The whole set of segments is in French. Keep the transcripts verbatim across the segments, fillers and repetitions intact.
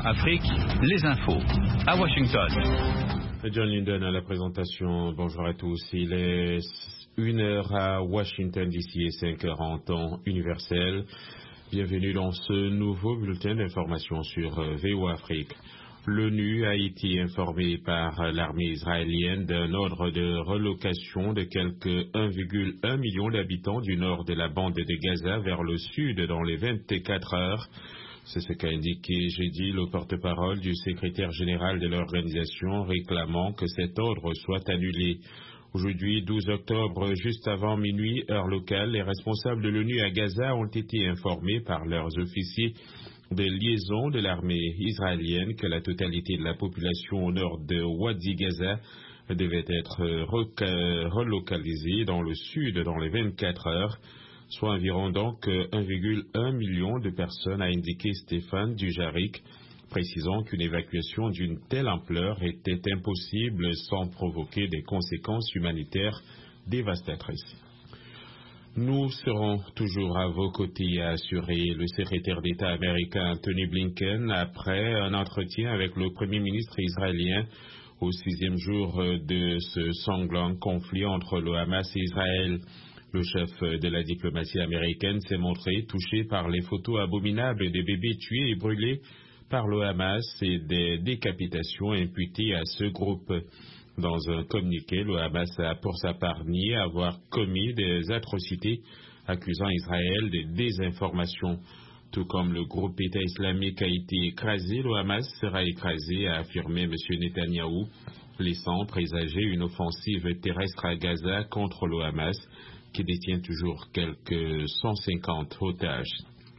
Afrique, les infos. À Washington. John Linden à la présentation. Bonjour à tous. Il est une heure à Washington D C et cinq heures en temps universel. Bienvenue dans ce nouveau bulletin d'information sur V O A Afrique. L'ONU a été informée par l'armée israélienne d'un ordre de relocation de quelques un virgule un million d'habitants du nord de la bande de Gaza vers le sud dans les vingt-quatre heures. C'est ce qu'a indiqué jeudi le porte-parole du secrétaire général de l'organisation, réclamant que cet ordre soit annulé. Aujourd'hui, douze octobre, juste avant minuit, heure locale, les responsables de l'ONU à Gaza ont été informés par leurs officiers de liaison de l'armée israélienne que la totalité de la population au nord de Wadi Gaza devait être relocalisée dans le sud dans les vingt-quatre heures, soit environ donc un virgule un million de personnes, a indiqué Stéphane Dujarric, précisant qu'une évacuation d'une telle ampleur était impossible sans provoquer des conséquences humanitaires dévastatrices. Nous serons toujours à vos côtés, a assuré le secrétaire d'État américain Tony Blinken après un entretien avec le Premier ministre israélien au sixième jour de ce sanglant conflit entre le Hamas et Israël. Le chef de la diplomatie américaine s'est montré touché par les photos abominables des bébés tués et brûlés par le Hamas et des décapitations imputées à ce groupe. Dans un communiqué, le Hamas a pour sa part nié avoir commis des atrocités, accusant Israël de désinformation. Tout comme le groupe État islamique a été écrasé, le Hamas sera écrasé, a affirmé M. Netanyahou, laissant présager une offensive terrestre à Gaza contre le Hamas, qui détient toujours quelques cent cinquante otages.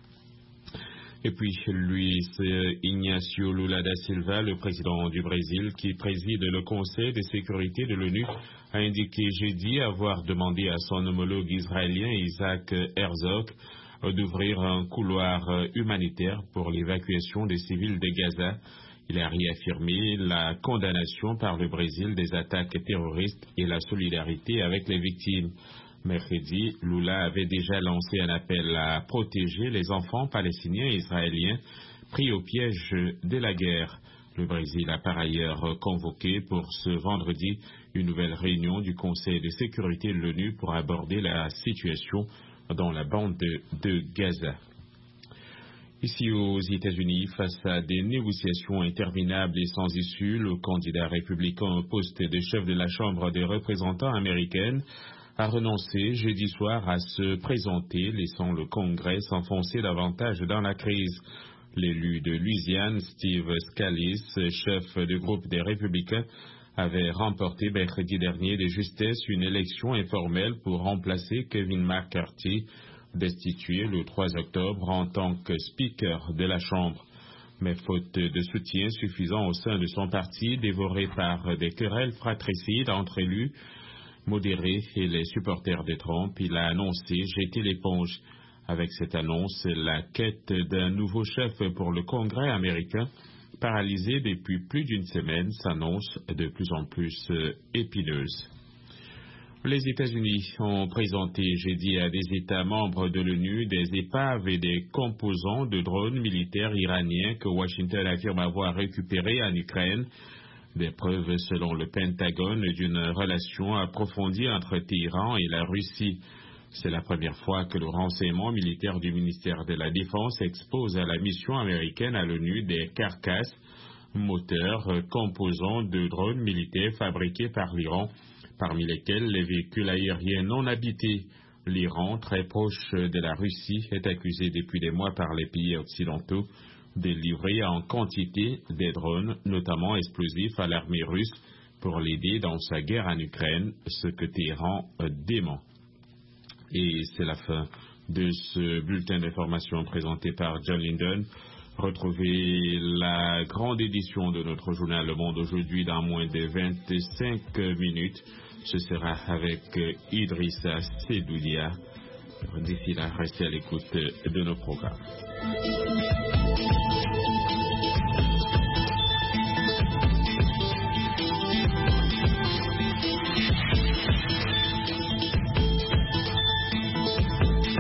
Et puis, Luis Ignacio Lula da Silva, le président du Brésil, qui préside le Conseil de sécurité de l'ONU, a indiqué jeudi avoir demandé à son homologue israélien Isaac Herzog d'ouvrir un couloir humanitaire pour l'évacuation des civils de Gaza. Il a réaffirmé la condamnation par le Brésil des attaques terroristes et la solidarité avec les victimes. Mercredi, Lula avait déjà lancé un appel à protéger les enfants palestiniens et israéliens pris au piège de la guerre. Le Brésil a par ailleurs convoqué pour ce vendredi une nouvelle réunion du Conseil de sécurité de l'ONU pour aborder la situation dans la bande de, de Gaza. Ici aux États-Unis, face à des négociations interminables et sans issue, le candidat républicain au poste de chef de la Chambre des représentants américaine a renoncé jeudi soir à se présenter, laissant le Congrès s'enfoncer davantage dans la crise. L'élu de Louisiane, Steve Scalise, chef du groupe des Républicains, avait remporté mercredi dernier de justesse une élection informelle pour remplacer Kevin McCarthy, destitué le trois octobre en tant que speaker de la Chambre. Mais faute de soutien suffisant au sein de son parti, dévoré par des querelles fratricides entre élus modérés et les supporters de Trump, il a annoncé jeter l'éponge. Avec cette annonce, la quête d'un nouveau chef pour le Congrès américain, paralysé depuis plus d'une semaine, s'annonce de plus en plus épineuse. Les États-Unis ont présenté jeudi à des États membres de l'ONU des épaves et des composants de drones militaires iraniens que Washington affirme avoir récupérés en Ukraine. Des preuves, selon le Pentagone, d'une relation approfondie entre Téhéran et la Russie. C'est la première fois que le renseignement militaire du ministère de la Défense expose à la mission américaine à l'ONU des carcasses, moteurs, composants de drones militaires fabriqués par l'Iran, parmi lesquels les véhicules aériens non habités. L'Iran, très proche de la Russie, est accusé depuis des mois par les pays occidentaux de livrer en quantité des drones, notamment explosifs, à l'armée russe pour l'aider dans sa guerre en Ukraine, ce que Téhéran dément. Et c'est la fin de ce bulletin d'information présenté par John Linden. Retrouvez la grande édition de notre journal Le Monde aujourd'hui dans moins de vingt-cinq minutes. Ce sera avec Idrissa Sedoudia. D'ici là, restez à l'écoute de nos programmes.